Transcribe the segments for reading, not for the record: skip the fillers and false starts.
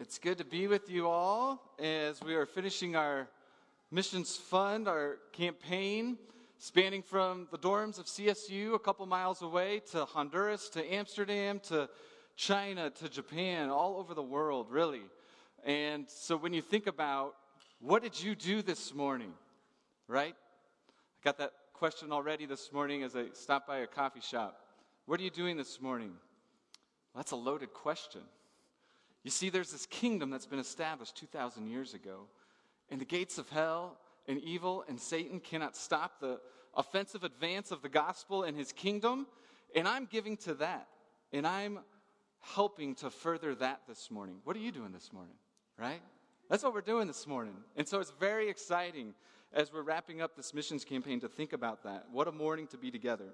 It's good to be with you all as we are finishing our Missions Fund, our campaign, spanning from the dorms of CSU a couple miles away to Honduras, to Amsterdam, to China, to Japan, all over the world, really. And so when you think about, what did you do this morning, right? I got that question already this morning as I stopped by a coffee shop. What are you doing this morning? Well, that's a loaded question. You see, there's this kingdom that's been established 2,000 years ago, and the gates of hell and evil and Satan cannot stop the offensive advance of the gospel and his kingdom, and I'm giving to that, and I'm helping to further that this morning. What are you doing this morning, right? That's what we're doing this morning, and so it's very exciting as we're wrapping up this missions campaign to think about that. What a morning to be together.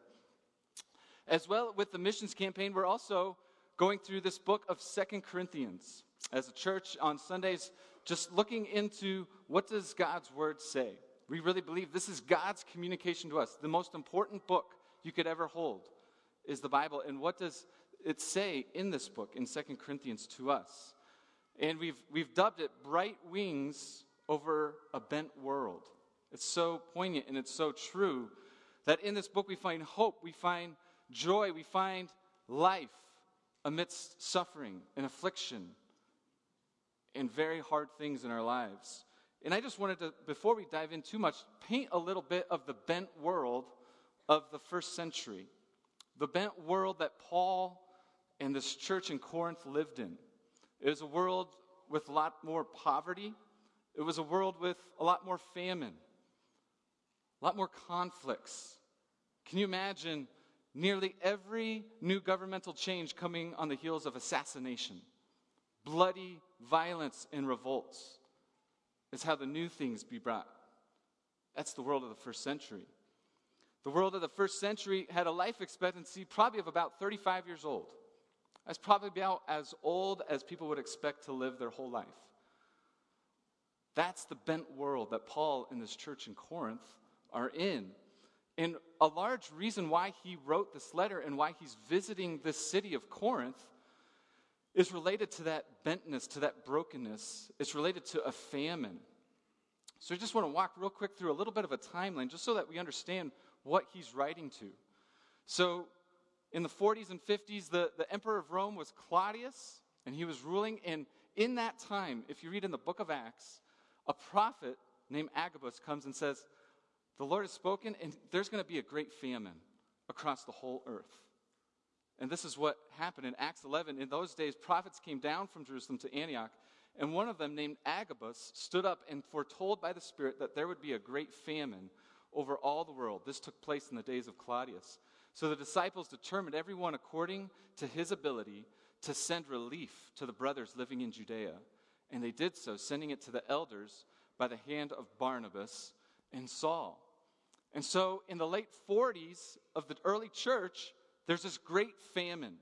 As well, with the missions campaign, we're also going through this book of 2 Corinthians as a church on Sundays, just looking into what does God's word say. We really believe this is God's communication to us. The most important book you could ever hold is the Bible. And what does it say in this book, in 2 Corinthians, to us? And we've dubbed it Bright Wings Over a Bent World. It's so poignant and it's so true that in this book we find hope, we find joy, we find life amidst suffering and affliction and very hard things in our lives. And I just wanted to, before we dive in too much, paint a little bit of the bent world of the first century. The bent world that Paul and this church in Corinth lived in. It was a world with a lot more poverty. It was a world with a lot more famine, a lot more conflicts. Can you imagine nearly every new governmental change coming on the heels of assassination? Bloody violence and revolts is how the new things be brought. That's the world of the first century. The world of the first century had a life expectancy probably of about 35 years old. That's probably about as old as people would expect to live their whole life. That's the bent world that Paul and this church in Corinth are in. And a large reason why he wrote this letter and why he's visiting this city of Corinth is related to that bentness, to that brokenness. It's related to a famine. So I just want to walk real quick through a little bit of a timeline just so that we understand what he's writing to. So in the 40s and 50s, the emperor of Rome was Claudius, and he was ruling. And in that time, if you read in the book of Acts, a prophet named Agabus comes and says, the Lord has spoken, and there's going to be a great famine across the whole earth. And this is what happened in Acts 11. In those days, prophets came down from Jerusalem to Antioch, and one of them, named Agabus, stood up and foretold by the Spirit that there would be a great famine over all the world. This took place in the days of Claudius. So the disciples determined, everyone according to his ability, to send relief to the brothers living in Judea. And they did so, sending it to the elders by the hand of Barnabas and Saul. And so in the late 40s of the early church, there's this great famine.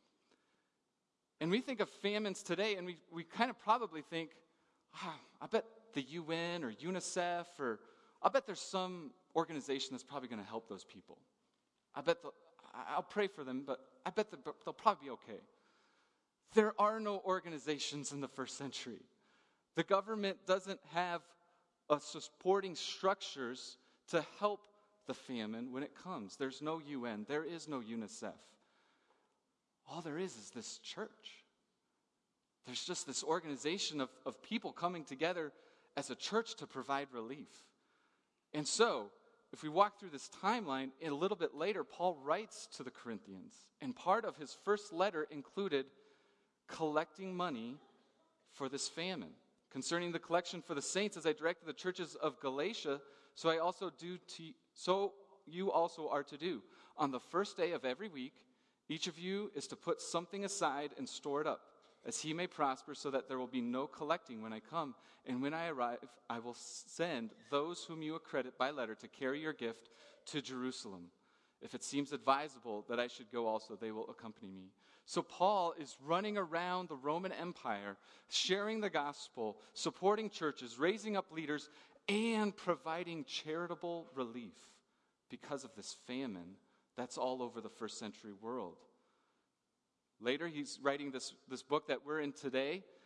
And we think of famines today, and we kind of probably think, I bet the UN or UNICEF, or I bet there's some organization that's probably going to help those people. I'll pray for them, but I bet they'll probably be okay. There are no organizations in the first century. The government doesn't have supporting structures to help the famine when it comes. There's no UN. There is no UNICEF. All there is this church. There's just this organization of people coming together as a church to provide relief. And so, if we walk through this timeline, a little bit later, Paul writes to the Corinthians. And part of his first letter included collecting money for this famine. Concerning the collection for the saints, as I directed the churches of Galatia, so you also are to do. On the first day of every week, each of you is to put something aside and store it up, as he may prosper, so that there will be no collecting when I come. And when I arrive, I will send those whom you accredit by letter to carry your gift to Jerusalem. If it seems advisable that I should go also, they will accompany me. So Paul is running around the Roman Empire, sharing the gospel, supporting churches, raising up leaders, and providing charitable relief because of this famine that's all over the first century world. Later, he's writing this book that we're in today,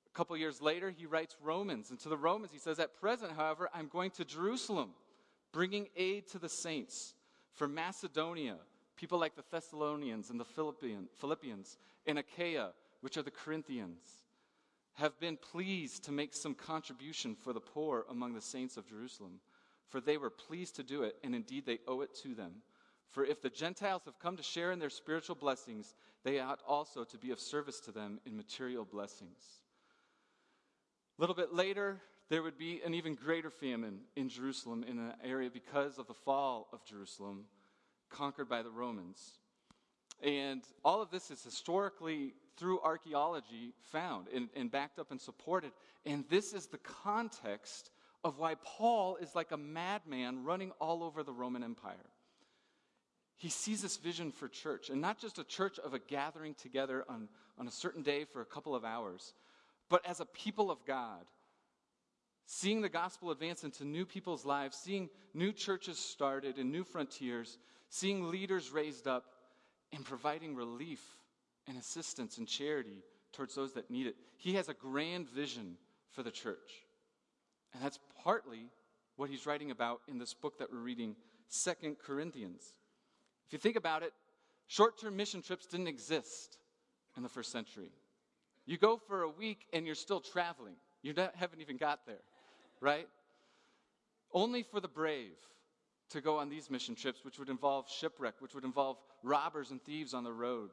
A couple years later, he writes Romans. And to the Romans, he says, at present, however, I'm going to Jerusalem, bringing aid to the saints. For Macedonia, people like the Thessalonians and the Philippians, and Achaia, which are the Corinthians, have been pleased to make some contribution for the poor among the saints of Jerusalem. For they were pleased to do it, and indeed they owe it to them. For if the Gentiles have come to share in their spiritual blessings, they ought also to be of service to them in material blessings. A little bit later, there would be an even greater famine in Jerusalem, in an area because of the fall of Jerusalem, conquered by the Romans. And all of this is historically, through archaeology, found and backed up and supported. And this is the context of why Paul is like a madman running all over the Roman Empire. He sees this vision for church, and not just a church of a gathering together on a certain day for a couple of hours, but as a people of God, seeing the gospel advance into new people's lives, seeing new churches started and new frontiers, seeing leaders raised up, and providing relief and assistance and charity towards those that need it. He has a grand vision for the church. And that's partly what he's writing about in this book that we're reading, 2 Corinthians. If you think about it, short-term mission trips didn't exist in the first century. You go for a week and you're still traveling. You haven't even got there, right? Only for the brave to go on these mission trips, which would involve shipwreck, which would involve robbers and thieves on the road.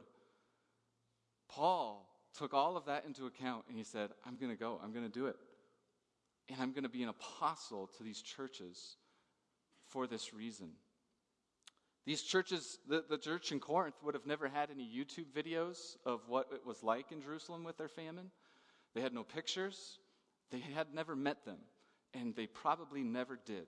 Paul took all of that into account and he said, I'm going to go, I'm going to do it. And I'm going to be an apostle to these churches for this reason. These churches, the church in Corinth would have never had any YouTube videos of what it was like in Jerusalem with their famine. They had no pictures. They had never met them. And they probably never did.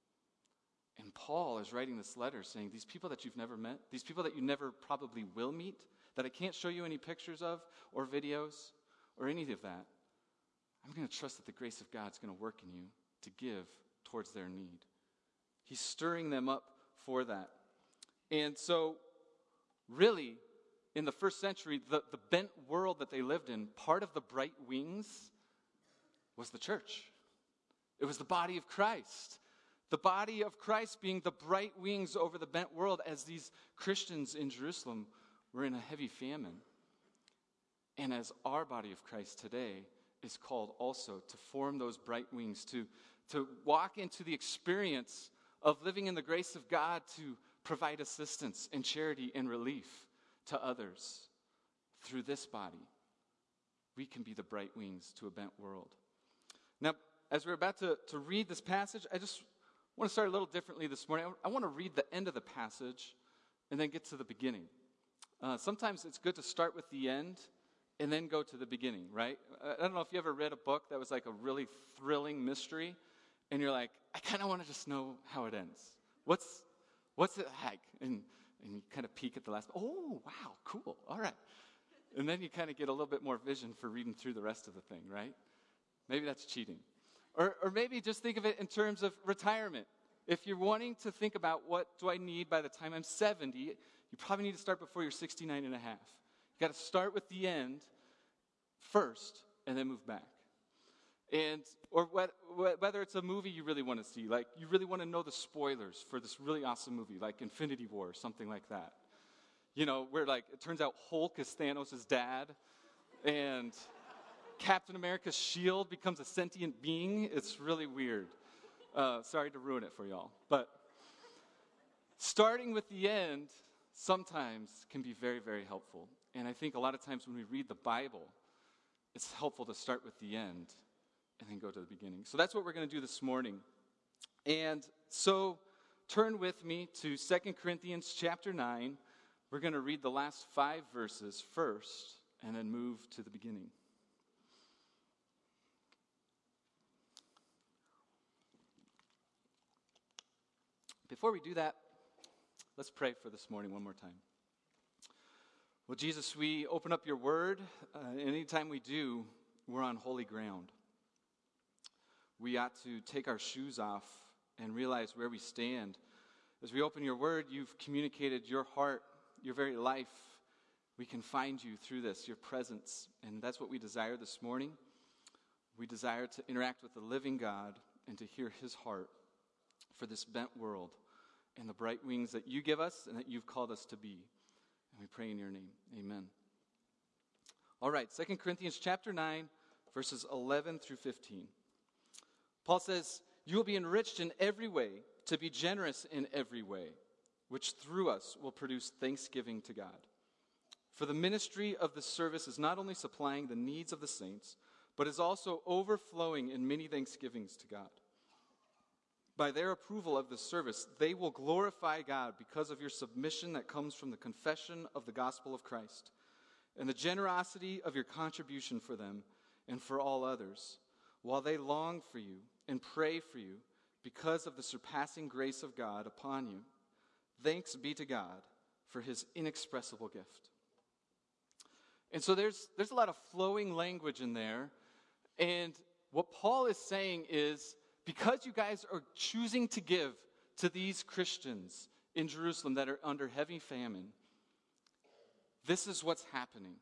And Paul is writing this letter saying, these people that you've never met, these people that you never probably will meet, that I can't show you any pictures of or videos or any of that, I'm going to trust that the grace of God's going to work in you to give towards their need. He's stirring them up for that. And so, really, in the first century, the bent world that they lived in, part of the bright wings was the church. It was the body of Christ. The body of Christ being the bright wings over the bent world as these Christians in Jerusalem were in a heavy famine. And as our body of Christ today is called also to form those bright wings, to walk into the experience of living in the grace of God, to provide assistance and charity and relief to others. Through this body, we can be the bright wings to a bent world. Now, as we're about to read this passage, I just want to start a little differently this morning. I want to read the end of the passage and then get to the beginning. Sometimes it's good to start with the end and then go to the beginning, right? I don't know if you ever read a book that was like a really thrilling mystery, and you're like, I kind of want to just know how it ends. What's it like? And you kind of peek at the last, oh, wow, cool, all right. And then you kind of get a little bit more vision for reading through the rest of the thing, right? Maybe that's cheating. Or maybe just think of it in terms of retirement. If you're wanting to think about what do I need by the time I'm 70, you probably need to start before you're 69 and a half. You got to start with the end first and then move back. Or whether it's a movie you really want to see, like you really want to know the spoilers for this really awesome movie, like Infinity War or something like that. You know, where like it turns out Hulk is Thanos' dad, and Captain America's shield becomes a sentient being. It's really weird. Sorry to ruin it for y'all. But starting with the end sometimes can be very, very helpful. And I think a lot of times when we read the Bible, it's helpful to start with the end and then go to the beginning. So that's what we're going to do this morning. And so turn with me to 2 Corinthians chapter 9. We're going to read the last 5 verses first and then move to the beginning. Before we do that, let's pray for this morning one more time. Well, Jesus, we open up your word. Anytime we do, we're on holy ground. We ought to take our shoes off and realize where we stand. As we open your word, you've communicated your heart, your very life. We can find you through this, your presence, and that's what we desire this morning. We desire to interact with the living God and to hear his heart for this bent world and the bright wings that you give us and that you've called us to be. And we pray in your name. Amen. All right, 2 Corinthians chapter 9, verses 11 through 15. Paul says, "You will be enriched in every way, to be generous in every way, which through us will produce thanksgiving to God. For the ministry of the service is not only supplying the needs of the saints, but is also overflowing in many thanksgivings to God. By their approval of the service, they will glorify God because of your submission that comes from the confession of the gospel of Christ, and the generosity of your contribution for them and for all others, while they long for you and pray for you because of the surpassing grace of God upon you. Thanks be to God for his inexpressible gift." And so there's a lot of flowing language in there. And what Paul is saying is, because you guys are choosing to give to these Christians in Jerusalem that are under heavy famine, this is what's happening.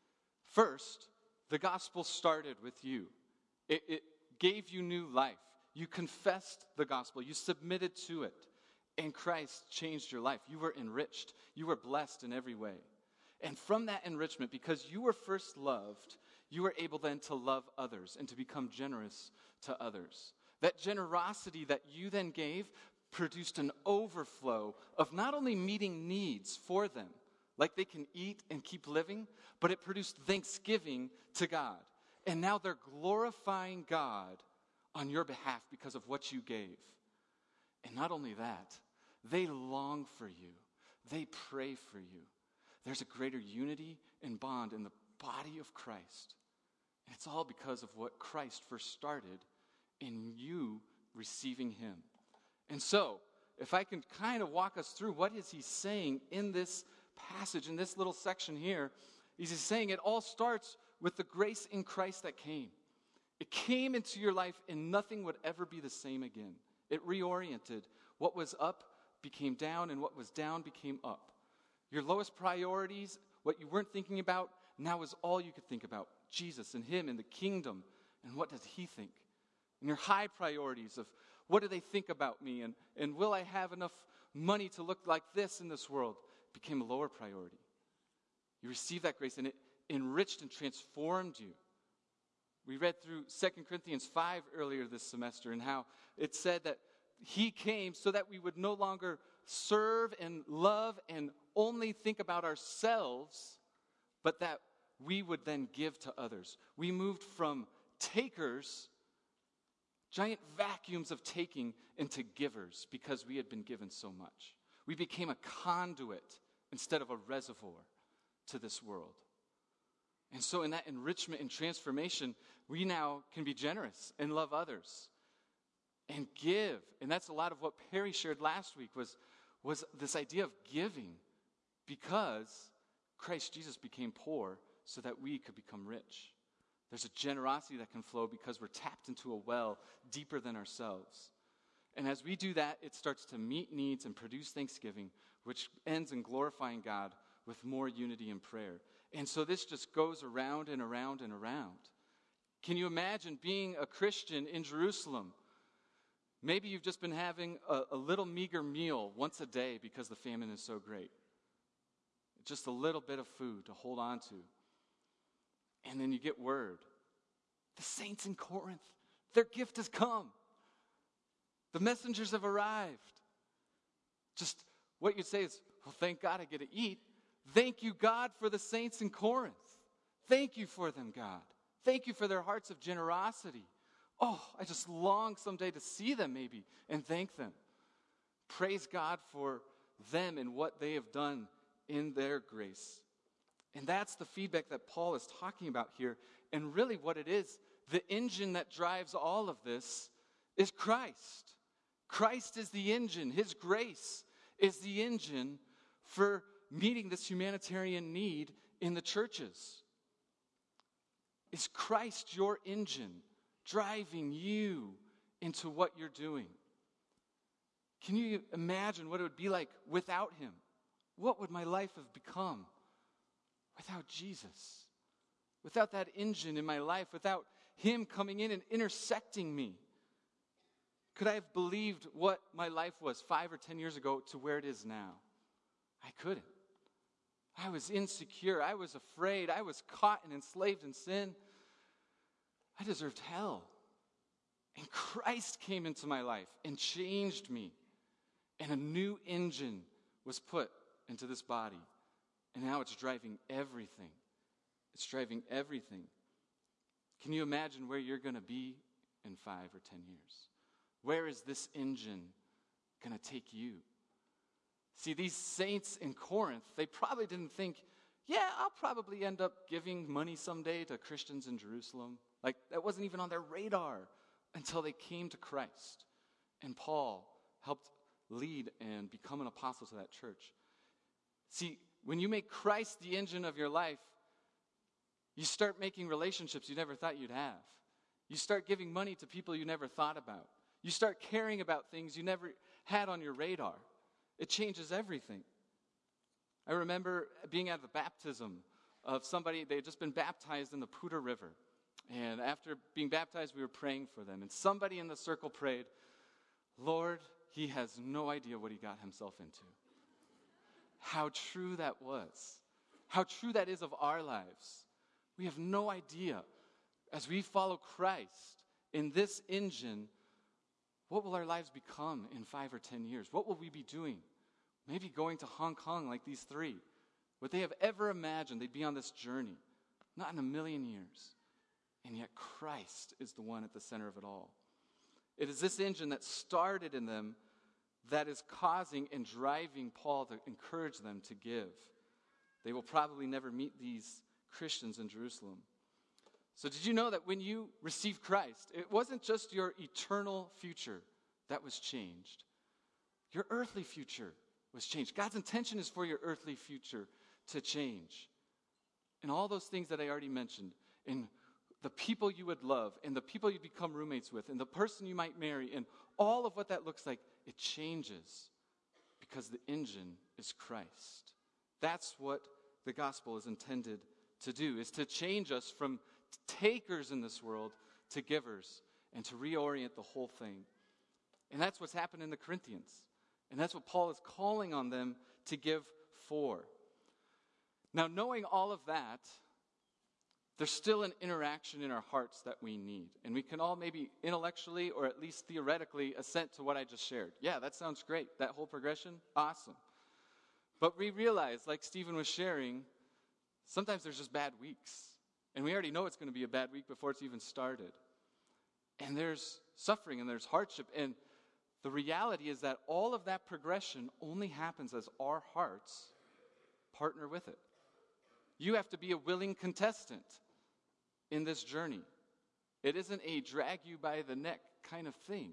First, the gospel started with you. It gave you new life. You confessed the gospel. You submitted to it. And Christ changed your life. You were enriched. You were blessed in every way. And from that enrichment, because you were first loved, you were able then to love others and to become generous to others. That generosity that you then gave produced an overflow of not only meeting needs for them, like they can eat and keep living, but it produced thanksgiving to God. And now they're glorifying God on your behalf because of what you gave. And not only that, they long for you. They pray for you. There's a greater unity and bond in the body of Christ. And it's all because of what Christ first started in you receiving him. And so, if I can kind of walk us through what is he saying in this passage, in this little section here, he's saying it all starts with the grace in Christ that came. It came into your life and nothing would ever be the same again. It reoriented. What was up became down and what was down became up. Your lowest priorities, what you weren't thinking about, now is all you could think about. Jesus and him and the kingdom. And what does he think? And your high priorities of what do they think about me? And will I have enough money to look like this in this world? Became a lower priority. You received that grace and it enriched and transformed you. We read through 2 Corinthians 5 earlier this semester and how it said that he came so that we would no longer serve and love and only think about ourselves, but that we would then give to others. We moved from takers, giant vacuums of taking, into givers because we had been given so much. We became a conduit instead of a reservoir to this world. And so in that enrichment and transformation, we now can be generous and love others and give. And that's a lot of what Perry shared last week was this idea of giving because Christ Jesus became poor so that we could become rich. There's a generosity that can flow because we're tapped into a well deeper than ourselves. And as we do that, it starts to meet needs and produce thanksgiving, which ends in glorifying God with more unity and prayer. And so this just goes around and around and around. Can you imagine being a Christian in Jerusalem? Maybe you've just been having a little meager meal once a day because the famine is so great. Just a little bit of food to hold on to. And then you get word. The saints in Corinth, their gift has come. The messengers have arrived. Just what you'd say is, well, thank God I get to eat. Thank you, God, for the saints in Corinth. Thank you for them, God. Thank you for their hearts of generosity. Oh, I just long someday to see them maybe and thank them. Praise God for them and what they have done in their grace. And that's the feedback that Paul is talking about here. And really what it is, the engine that drives all of this is Christ. Christ is the engine. His grace is the engine for meeting this humanitarian need in the churches. Is Christ your engine driving you into what you're doing? Can you imagine what it would be like without him? What would my life have become without Jesus? Without that engine in my life, without him coming in and intersecting me. Could I have believed what my life was 5 or 10 years ago to where it is now? I couldn't. I was insecure. I was afraid. I was caught and enslaved in sin. I deserved hell. And Christ came into my life and changed me. And a new engine was put into this body. And now it's driving everything. It's driving everything. Can you imagine where you're going to be in 5 or 10 years? Where is this engine going to take you? See, these saints in Corinth, they probably didn't think, yeah, I'll probably end up giving money someday to Christians in Jerusalem. Like, that wasn't even on their radar until they came to Christ. And Paul helped lead and become an apostle to that church. See, when you make Christ the engine of your life, you start making relationships you never thought you'd have. You start giving money to people you never thought about. You start caring about things you never had on your radar. It changes everything. I remember being at the baptism of somebody. They had just been baptized in the Poudre River. And after being baptized, we were praying for them. And somebody in the circle prayed, Lord, he has no idea what he got himself into. How true that was. How true that is of our lives. We have no idea. As we follow Christ in this engine, what will our lives become in 5 or 10 years? What will we be doing? Maybe going to Hong Kong like these three. Would they have ever imagined they'd be on this journey? Not in a million years. And yet Christ is the one at the center of it all. It is this engine that started in them that is causing and driving Paul to encourage them to give. They will probably never meet these Christians in Jerusalem. So did you know that when you received Christ, it wasn't just your eternal future that was changed. Your earthly future was changed. God's intention is for your earthly future to change. And all those things that I already mentioned, and the people you would love, and the people you become roommates with, and the person you might marry, and all of what that looks like, it changes because the engine is Christ. That's what the gospel is intended to do, is to change us from takers in this world to givers and to reorient the whole thing. And that's what's happened in the Corinthians. And that's what Paul is calling on them to give for. Now, knowing all of that, there's still an interaction in our hearts that we need. And we can all maybe intellectually or at least theoretically assent to what I just shared. Yeah, that sounds great. That whole progression, awesome. But we realize, like Stephen was sharing, sometimes there's just bad weeks. And we already know it's going to be a bad week before it's even started. And there's suffering and there's hardship. And the reality is that all of that progression only happens as our hearts partner with it. You have to be a willing contestant in this journey. It isn't a drag you by the neck kind of thing.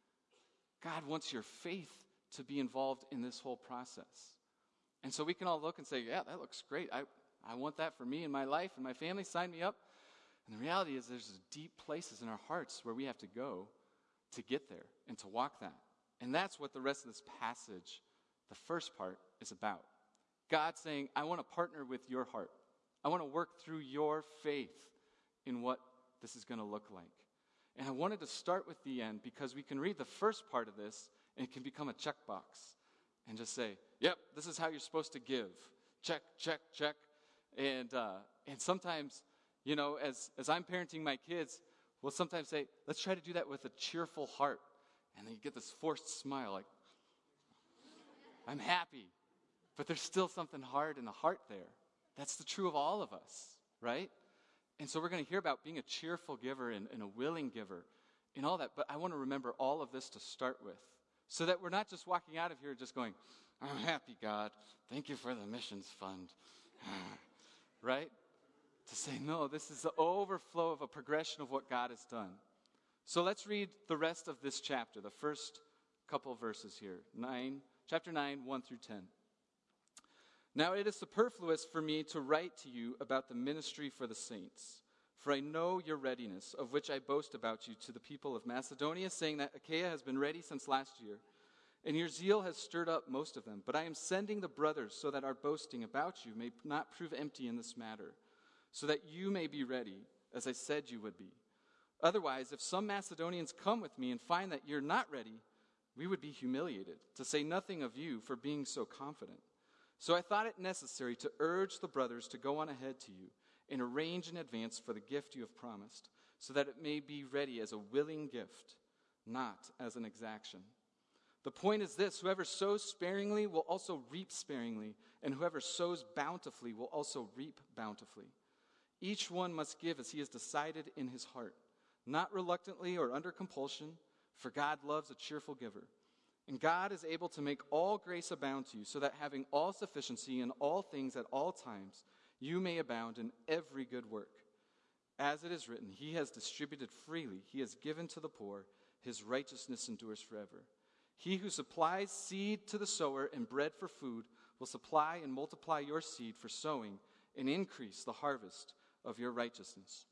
God wants your faith to be involved in this whole process. And so we can all look and say, yeah, that looks great. I want that for me and my life and my family. Sign me up. And the reality is there's deep places in our hearts where we have to go to get there and to walk that. And that's what the rest of this passage, the first part, is about. God saying, I want to partner with your heart. I want to work through your faith in what this is going to look like. And I wanted to start with the end because we can read the first part of this and it can become a checkbox and just say, yep, this is how you're supposed to give. Check, check, check. And sometimes, you know, as I'm parenting my kids, we'll sometimes say, let's try to do that with a cheerful heart. And then you get this forced smile like, I'm happy. But there's still something hard in the heart there. That's the true of all of us, right? And so we're going to hear about being a cheerful giver and a willing giver and all that. But I want to remember all of this to start with so that we're not just walking out of here just going, I'm happy, God. Thank you for the missions fund. Right? To say, no, this is the overflow of a progression of what God has done. So let's read the rest of this chapter, the first couple of verses here. Chapter 9, 1 through 10. Now it is superfluous for me to write to you about the ministry for the saints, for I know your readiness, of which I boast about you to the people of Macedonia, saying that Achaia has been ready since last year, and your zeal has stirred up most of them. But I am sending the brothers so that our boasting about you may not prove empty in this matter, so that you may be ready, as I said you would be. Otherwise, if some Macedonians come with me and find that you're not ready, we would be humiliated, to say nothing of you for being so confident. So I thought it necessary to urge the brothers to go on ahead to you and arrange in advance for the gift you have promised, so that it may be ready as a willing gift, not as an exaction. The point is this: whoever sows sparingly will also reap sparingly, and whoever sows bountifully will also reap bountifully. Each one must give as he has decided in his heart, not reluctantly or under compulsion, for God loves a cheerful giver. And God is able to make all grace abound to you, so that having all sufficiency in all things at all times, you may abound in every good work. As it is written, he has distributed freely, he has given to the poor, his righteousness endures forever. He who supplies seed to the sower and bread for food will supply and multiply your seed for sowing and increase the harvest of your righteousness.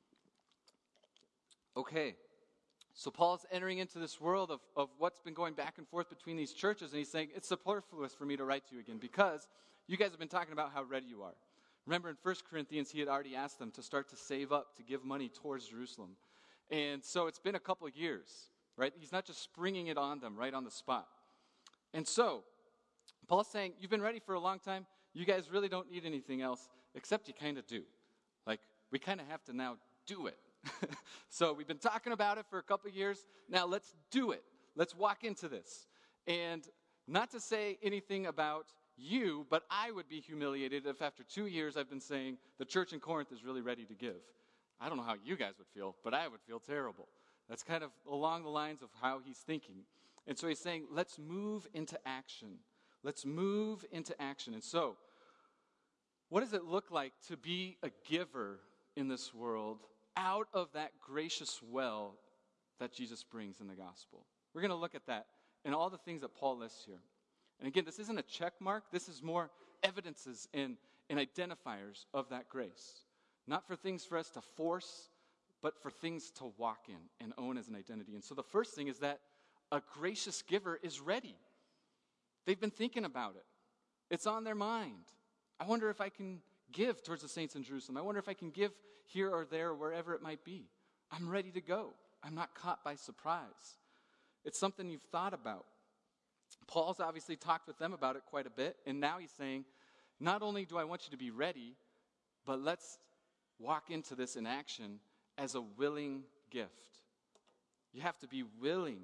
Okay, so Paul's entering into this world of what's been going back and forth between these churches, and he's saying, it's superfluous for me to write to you again, because you guys have been talking about how ready you are. Remember in 1 Corinthians, he had already asked them to start to save up, to give money towards Jerusalem. And so it's been a couple of years, right? He's not just springing it on them right on the spot. And so, Paul's saying, you've been ready for a long time. You guys really don't need anything else, except you kind of do. Like, we kind of have to now do it. So we've been talking about it for a couple of years. Now let's do it. Let's walk into this. And not to say anything about you, but I would be humiliated if after 2 years I've been saying the church in Corinth is really ready to give. I don't know how you guys would feel, but I would feel terrible. That's kind of along the lines of how he's thinking. And so he's saying, let's move into action. Let's move into action. And so, what does it look like to be a giver in this world out of that gracious well that Jesus brings in the gospel? We're going to look at that and all the things that Paul lists here. And again, this isn't a check mark. This is more evidences and identifiers of that grace. Not for things for us to force, but for things to walk in and own as an identity. And so the first thing is that a gracious giver is ready. They've been thinking about it. It's on their mind. I wonder if I can give towards the saints in Jerusalem. I wonder if I can give here or there, wherever it might be. I'm ready to go. I'm not caught by surprise. It's something you've thought about. Paul's obviously talked with them about it quite a bit, and now he's saying, not only do I want you to be ready, but let's walk into this in action as a willing gift. You have to be willing.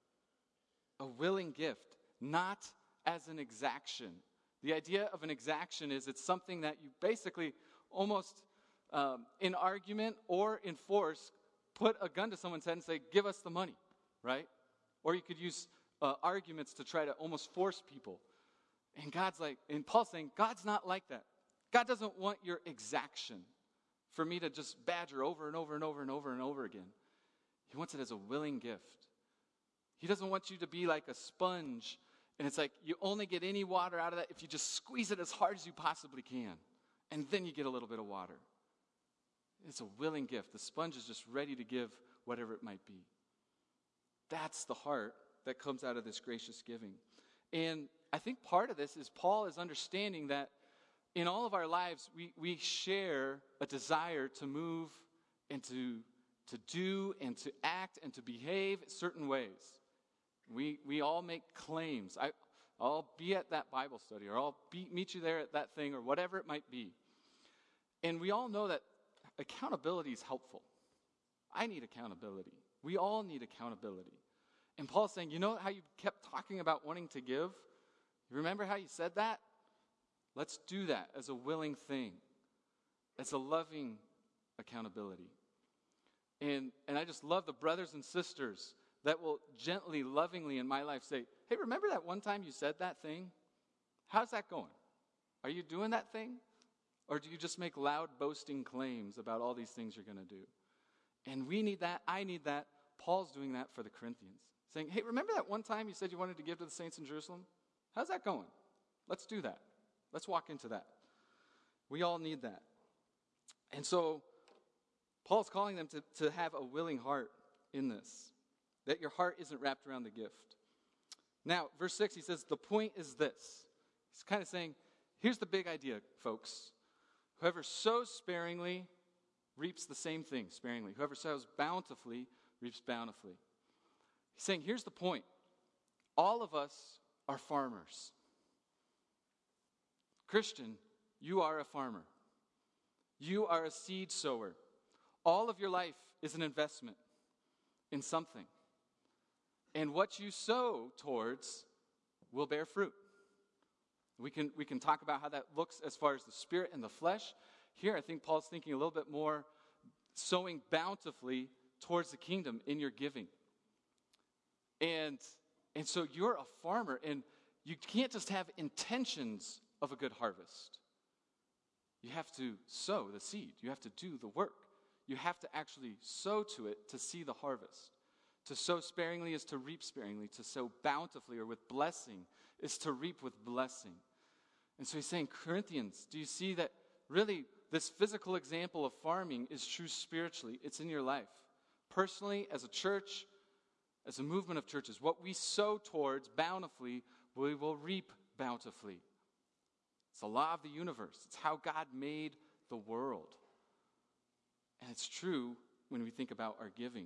A willing gift, not as an exaction. The idea of an exaction is it's something that you basically almost in argument or in force put a gun to someone's head and say, give us the money, right? Or you could use arguments to try to almost force people. And Paul's saying, God's not like that. God doesn't want your exaction for me to just badger over and over and over and over and over again. He wants it as a willing gift. He doesn't want you to be like a sponge, and it's like you only get any water out of that if you just squeeze it as hard as you possibly can, and then you get a little bit of water. It's a willing gift. The sponge is just ready to give whatever it might be. That's the heart that comes out of this gracious giving. And I think part of this is Paul is understanding that in all of our lives, we share a desire to move and to do and to act and to behave certain ways. We all make claims. I'll be at that Bible study, or I'll meet you there at that thing, or whatever it might be. And we all know that accountability is helpful. I need accountability. We all need accountability. And Paul's saying, you know how you kept talking about wanting to give? You remember how you said that? Let's do that as a willing thing, as a loving accountability. And I just love the brothers and sisters that will gently, lovingly in my life say, hey, remember that one time you said that thing? How's that going? Are you doing that thing? Or do you just make loud boasting claims about all these things you're going to do? And we need that. I need that. Paul's doing that for the Corinthians. Saying, hey, remember that one time you said you wanted to give to the saints in Jerusalem? How's that going? Let's do that. Let's walk into that. We all need that. And so Paul's calling them to have a willing heart in this, that your heart isn't wrapped around the gift. Now, verse 6, he says, the point is this. He's kind of saying, here's the big idea, folks. Whoever sows sparingly reaps the same thing sparingly. Whoever sows bountifully reaps bountifully. He's saying, here's the point. All of us are farmers. Christian, you are a farmer. You are a seed sower. All of your life is an investment in something. And what you sow towards will bear fruit. We can talk about how that looks as far as the spirit and the flesh. Here, I think Paul's thinking a little bit more sowing bountifully towards the kingdom in your giving. And so you're a farmer, and you can't just have intentions of a good harvest. You have to sow the seed. You have to do the work. You have to actually sow to it to see the harvest. To sow sparingly is to reap sparingly. To sow bountifully or with blessing is to reap with blessing. And so he's saying, Corinthians, do you see that really this physical example of farming is true spiritually? It's in your life. Personally, as a church, as a movement of churches, what we sow towards bountifully, we will reap bountifully. It's the law of the universe. It's how God made the world. And it's true when we think about our giving.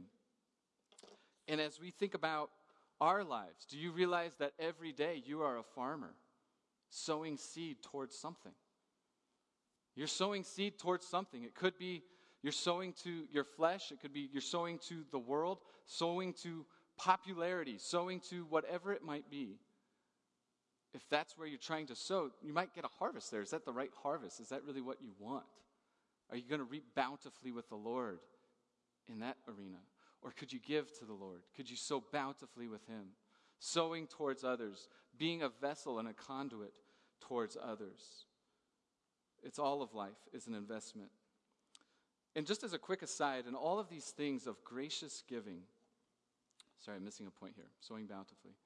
And as we think about our lives, do you realize that every day you are a farmer sowing seed towards something? You're sowing seed towards something. It could be you're sowing to your flesh. It could be you're sowing to the world, sowing to popularity, sowing to whatever it might be. If that's where you're trying to sow, you might get a harvest there. Is that the right harvest? Is that really what you want? Are you going to reap bountifully with the Lord in that arena? Or could you give to the Lord? Could you sow bountifully with Him? Sowing towards others, being a vessel and a conduit towards others. It's all of life is an investment. And just as a quick aside, in all of these things of gracious giving, sorry, I'm missing a point here, sowing bountifully.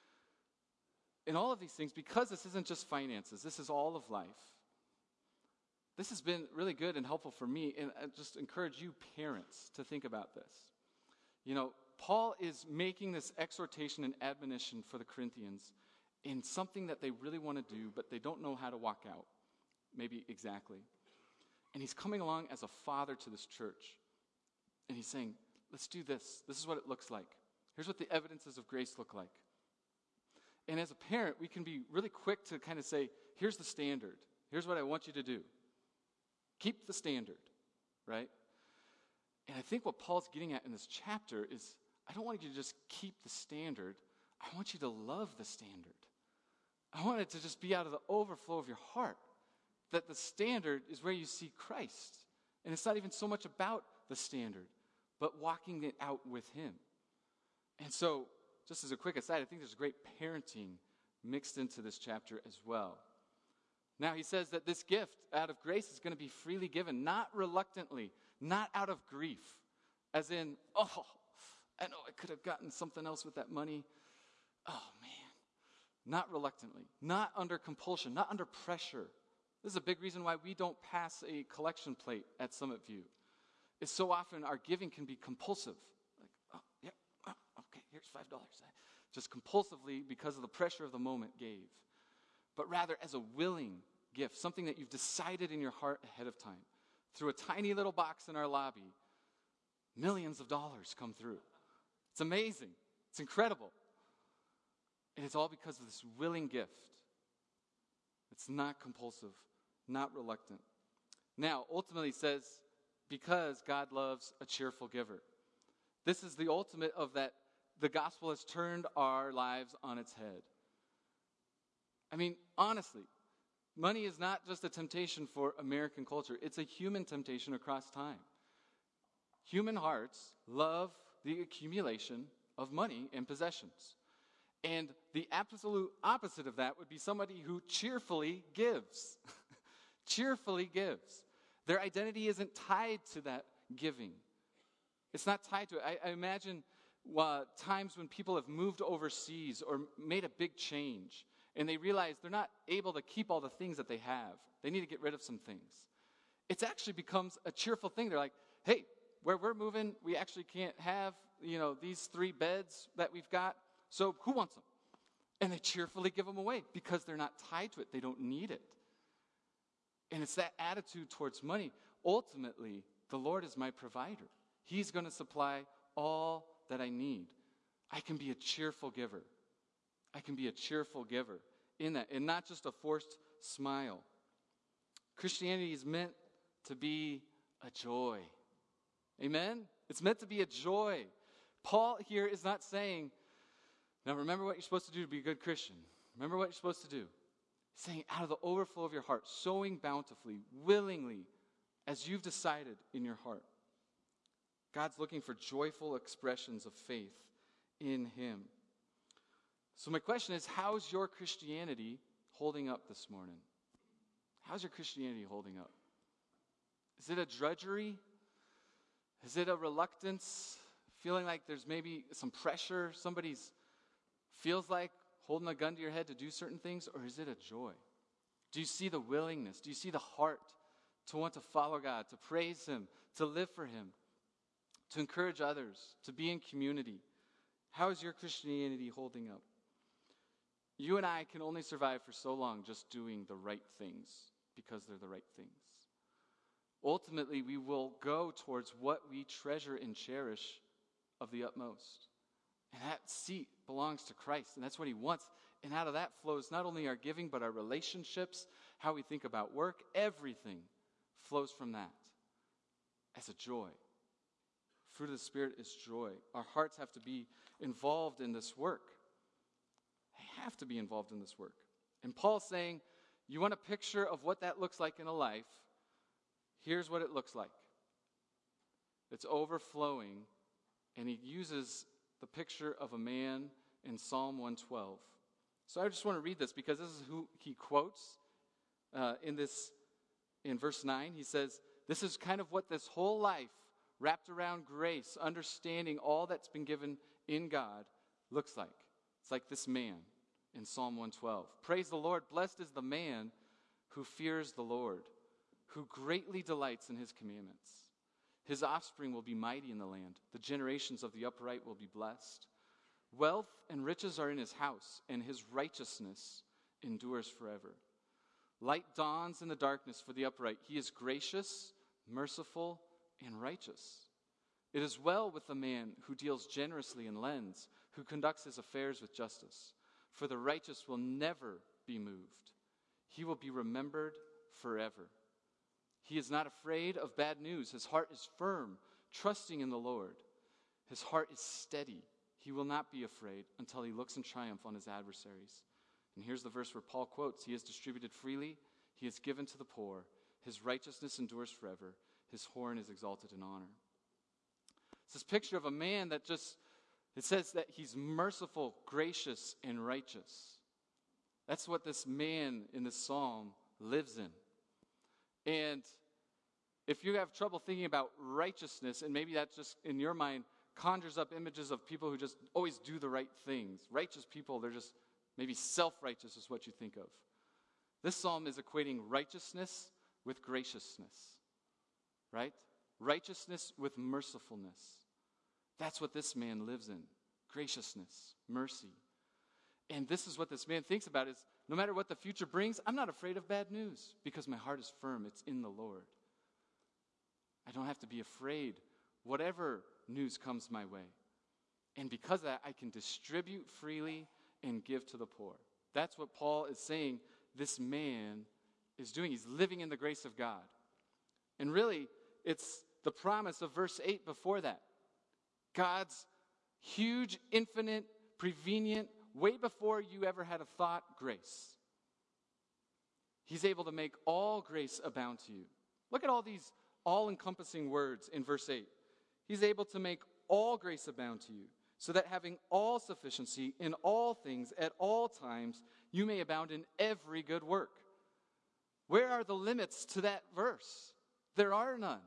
In all of these things, because this isn't just finances, this is all of life. This has been really good and helpful for me, and I just encourage you parents to think about this. You know, Paul is making this exhortation and admonition for the Corinthians in something that they really want to do, but they don't know how to walk out, maybe exactly. And he's coming along as a father to this church. And he's saying, let's do this. This is what it looks like. Here's what the evidences of grace look like. And as a parent, we can be really quick to kind of say, here's the standard. Here's what I want you to do. Keep the standard, right? And I think what Paul's getting at in this chapter is, I don't want you to just keep the standard. I want you to love the standard. I want it to just be out of the overflow of your heart. That the standard is where you see Christ. And it's not even so much about the standard, but walking it out with Him. And so, just as a quick aside, I think there's great parenting mixed into this chapter as well. Now, he says that this gift out of grace is going to be freely given, not reluctantly, not out of grief. As in, oh, I know I could have gotten something else with that money. Oh, man. Not reluctantly, not under compulsion, not under pressure. This is a big reason why we don't pass a collection plate at Summit View. It's so often our giving can be compulsive. Like, oh, yeah, oh, okay, here's $5. Just compulsively, because of the pressure of the moment, gave. But rather as a willing gift, something that you've decided in your heart ahead of time. Through a tiny little box in our lobby, millions of dollars come through. It's amazing. It's incredible. And it's all because of this willing gift. It's not compulsive, not reluctant. Now, ultimately, it says, because God loves a cheerful giver. This is the ultimate of that the gospel has turned our lives on its head. I mean, honestly, money is not just a temptation for American culture. It's a human temptation across time. Human hearts love the accumulation of money and possessions. And the absolute opposite of that would be somebody who cheerfully gives. Cheerfully gives. Their identity isn't tied to that giving. It's not tied to it. I imagine times when people have moved overseas or made a big change, and they realize they're not able to keep all the things that they have. They need to get rid of some things. It actually becomes a cheerful thing. They're like, hey, where we're moving, we actually can't have, these 3 beds that we've got. So who wants them? And they cheerfully give them away because they're not tied to it. They don't need it. And it's that attitude towards money. Ultimately, The Lord is my provider. He's going to supply all that I need. I can be a cheerful giver. I can be a cheerful giver in that, and not just a forced smile. Christianity is meant to be a joy. Amen? It's meant to be a joy. Paul here is not saying, now remember what you're supposed to do to be a good Christian. Remember what you're supposed to do. He's saying, out of the overflow of your heart, sowing bountifully, willingly, as you've decided in your heart. God's looking for joyful expressions of faith in him. So my question is, how's your Christianity holding up this morning? How's your Christianity holding up? Is it a drudgery? Is it a reluctance? Feeling like there's maybe some pressure? Somebody's feels like holding a gun to your head to do certain things? Or is it a joy? Do you see the willingness? Do you see the heart to want to follow God, to praise him, to live for him, to encourage others, to be in community? How is your Christianity holding up? You and I can only survive for so long just doing the right things because they're the right things. Ultimately, we will go towards what we treasure and cherish of the utmost. And that seat belongs to Christ, and that's what he wants. And out of that flows not only our giving, but our relationships, how we think about work. Everything flows from that as a joy. Fruit of the Spirit is joy. Our hearts have to be involved in this work. They have to be involved in this work. And Paul's saying, you want a picture of what that looks like in a life? Here's what it looks like. It's overflowing, and he uses the picture of a man in Psalm 112. So I just want to read this because this is who he quotes in verse 9. He says, this is kind of what this whole life wrapped around grace, understanding all that's been given in God, looks like. It's like this man in Psalm 112. Praise the Lord. Blessed is the man who fears the Lord, who greatly delights in his commandments. His offspring will be mighty in the land. The generations of the upright will be blessed. Wealth and riches are in his house, and his righteousness endures forever. Light dawns in the darkness for the upright. He is gracious, merciful, and righteous. It is well with the man who deals generously and lends, who conducts his affairs with justice. For the righteous will never be moved. He will be remembered forever. He is not afraid of bad news. His heart is firm, trusting in the Lord. His heart is steady. He will not be afraid until he looks in triumph on his adversaries. And here's the verse where Paul quotes, he has distributed freely, he has given to the poor. His righteousness endures forever. His horn is exalted in honor. It's this picture of a man that it says that he's merciful, gracious, and righteous. That's what this man in this psalm lives in. And if you have trouble thinking about righteousness, and maybe that just in your mind conjures up images of people who just always do the right things. Righteous people, they're just maybe self-righteous is what you think of. This psalm is equating righteousness with graciousness, right? Righteousness with mercifulness. That's what this man lives in. Graciousness, mercy. And this is what this man thinks about is, no matter what the future brings, I'm not afraid of bad news because my heart is firm. It's in the Lord. I don't have to be afraid whatever news comes my way. And because of that, I can distribute freely and give to the poor. That's what Paul is saying this man is doing. He's living in the grace of God. And really, it's the promise of verse 8 before that. God's huge, infinite, prevenient, way before you ever had a thought, grace. He's able to make all grace abound to you. Look at all these all-encompassing words in verse 8. He's able to make all grace abound to you, so that having all sufficiency in all things at all times, you may abound in every good work. Where are the limits to that verse? There are none.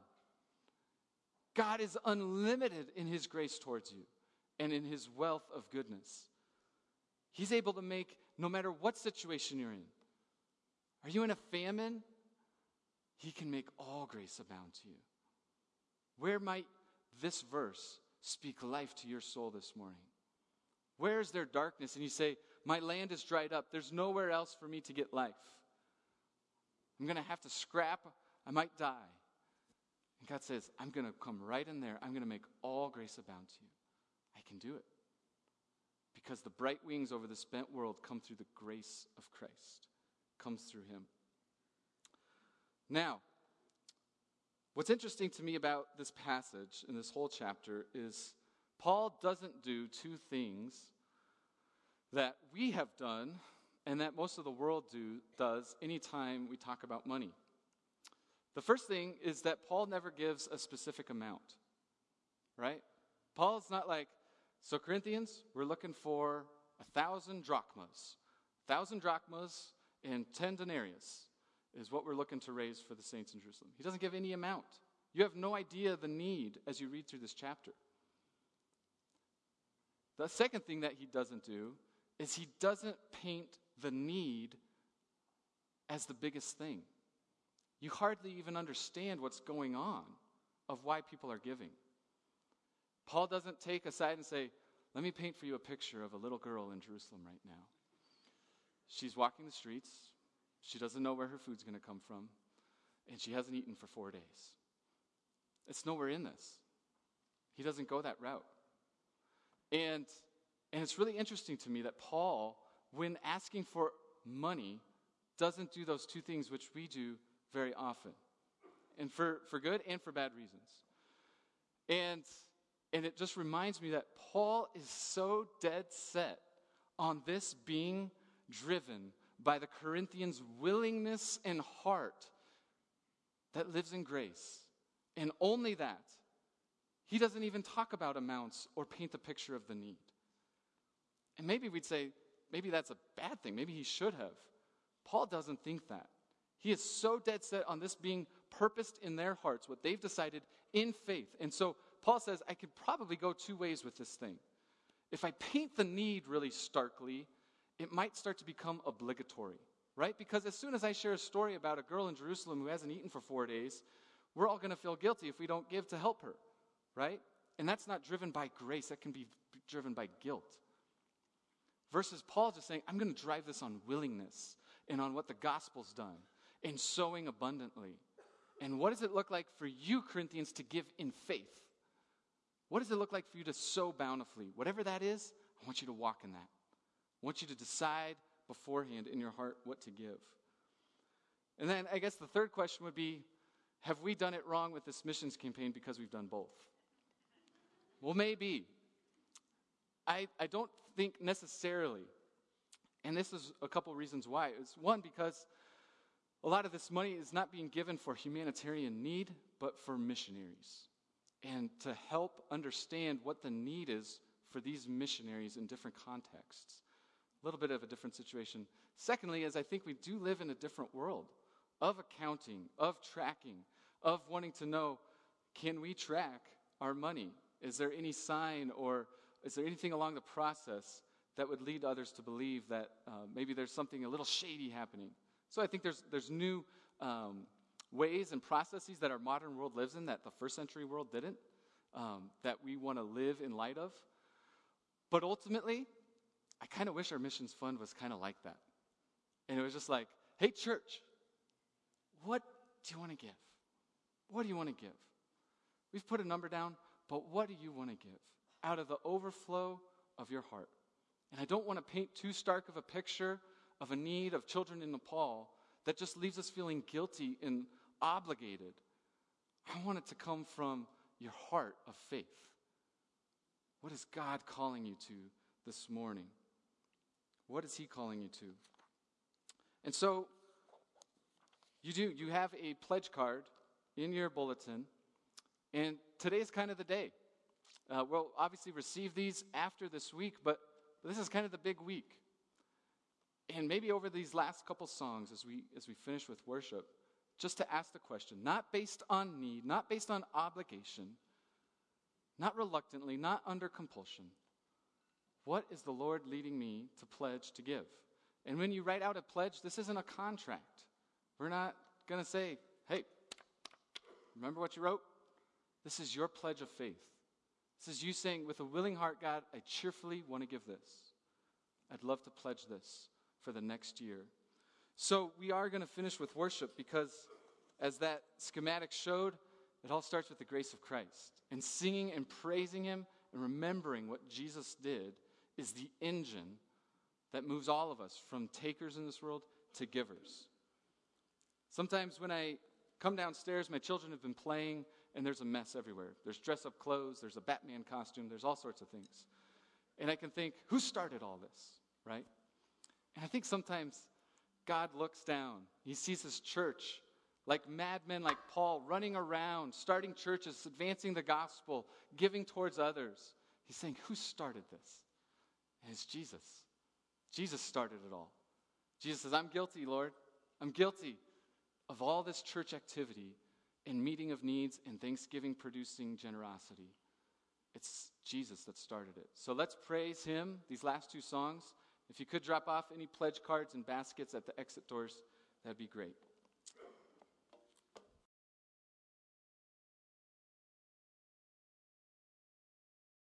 God is unlimited in his grace towards you and in his wealth of goodness. He's able to make, no matter what situation you're in, are you in a famine? He can make all grace abound to you. Where might this verse speak life to your soul this morning? Where is there darkness? And you say, my land is dried up. There's nowhere else for me to get life. I'm going to have to scrap. I might die. And God says, I'm going to come right in there. I'm going to make all grace abound to you. I can do it. Because the bright wings over the spent world come through the grace of Christ. Comes through him. Now, what's interesting to me about this passage and this whole chapter is Paul doesn't do two things that we have done and that most of the world does anytime we talk about money. The first thing is that Paul never gives a specific amount, right? Paul's not like, so Corinthians, we're looking for 1,000 drachmas. 1,000 drachmas and 10 denarius is what we're looking to raise for the saints in Jerusalem. He doesn't give any amount. You have no idea the need as you read through this chapter. The second thing that he doesn't do is he doesn't paint the need as the biggest thing. You hardly even understand what's going on of why people are giving. Paul doesn't take aside and say, let me paint for you a picture of a little girl in Jerusalem right now. She's walking the streets. She doesn't know where her food's going to come from. And she hasn't eaten for 4 days. It's nowhere in this. He doesn't go that route. And it's really interesting to me that Paul, when asking for money, doesn't do those two things which we do very often. And for good and for bad reasons. And it just reminds me that Paul is so dead set on this being driven by the Corinthians' willingness and heart that lives in grace. And only that. He doesn't even talk about amounts or paint a picture of the need. And maybe we'd say, maybe that's a bad thing. Maybe he should have. Paul doesn't think that. He is so dead set on this being purposed in their hearts, what they've decided in faith. And so Paul says, I could probably go two ways with this thing. If I paint the need really starkly, it might start to become obligatory, right? Because as soon as I share a story about a girl in Jerusalem who hasn't eaten for 4 days, we're all going to feel guilty if we don't give to help her, right? And that's not driven by grace. That can be driven by guilt. Versus Paul just saying, I'm going to drive this on willingness and on what the gospel's done and sowing abundantly. And what does it look like for you, Corinthians, to give in faith? What does it look like for you to sow bountifully? Whatever that is, I want you to walk in that. I want you to decide beforehand in your heart what to give. And then I guess the third question would be, have we done it wrong with this missions campaign because we've done both? Well, maybe. I don't think necessarily. And this is a couple reasons why. It's one, because a lot of this money is not being given for humanitarian need, but for missionaries. And to help understand what the need is for these missionaries in different contexts. A little bit of a different situation. Secondly, is I think we do live in a different world of accounting, of tracking, of wanting to know, can we track our money? Is there any sign or is there anything along the process that would lead others to believe that maybe there's something a little shady happening? So I think there's new ways and processes that our modern world lives in that the first century world didn't, that we want to live in light of. But ultimately, I kind of wish our missions fund was kind of like that. And it was just like, hey, church, what do you want to give? What do you want to give? We've put a number down, but what do you want to give? Out of the overflow of your heart. And I don't want to paint too stark of a picture of a need of children in Nepal that just leaves us feeling guilty and obligated. I want it to come from your heart of faith. What is God calling you to this morning? What is he calling you to? And so, you have a pledge card in your bulletin, and today's kind of the day. We'll obviously receive these after this week, but this is kind of the big week. And maybe over these last couple songs as we finish with worship, just to ask the question, not based on need, not based on obligation, not reluctantly, not under compulsion. What is the Lord leading me to pledge to give? And when you write out a pledge, this isn't a contract. We're not going to say, hey, remember what you wrote? This is your pledge of faith. This is you saying, with a willing heart, God, I cheerfully want to give this. I'd love to pledge this for the next year. So we are going to finish with worship because, as that schematic showed, It all starts with the grace of Christ. And singing and praising him and remembering what Jesus did is the engine that moves all of us from takers in this world to givers. Sometimes when I come downstairs, my children have been playing, and there's a mess everywhere. There's dress-up clothes, there's a Batman costume, there's all sorts of things. And I can think, who started all this, right? And I think sometimes God looks down. He sees his church like madmen like Paul running around, starting churches, advancing the gospel, giving towards others. He's saying, who started this? And it's Jesus. Jesus started it all. Jesus says, I'm guilty, Lord. I'm guilty of all this church activity and meeting of needs and thanksgiving-producing generosity. It's Jesus that started it. So let's praise him, these last two songs. If you could drop off any pledge cards and baskets at the exit doors, that'd be great.